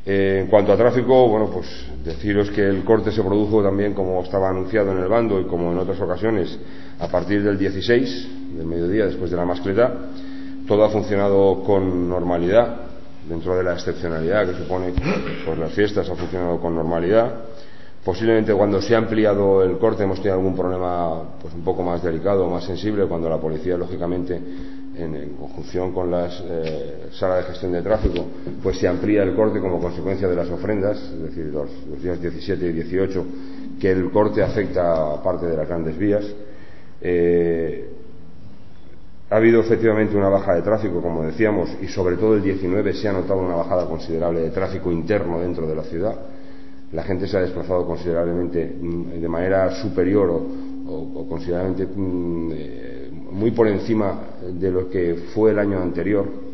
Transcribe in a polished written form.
En cuanto a tráfico, bueno, pues deciros que el corte se produjo también, como estaba anunciado en el bando y como en otras ocasiones, a partir del 16 del mediodía, después de la mascleta. Todo ha funcionado con normalidad, dentro de la excepcionalidad que supone pues las fiestas. Ha funcionado con normalidad. Posiblemente cuando se ha ampliado el corte hemos tenido algún problema pues un poco más delicado, más sensible, cuando la policía, lógicamente, en conjunción con la sala de gestión de tráfico, pues se amplía el corte como consecuencia de las ofrendas, es decir, los días 17 y 18, que el corte afecta a parte de las grandes vías. Ha habido efectivamente una baja de tráfico, como decíamos, y sobre todo el 19 se ha notado una bajada considerable de tráfico interno dentro de la ciudad. La gente se ha desplazado considerablemente, de manera superior o considerablemente muy por encima de lo que fue el año anterior.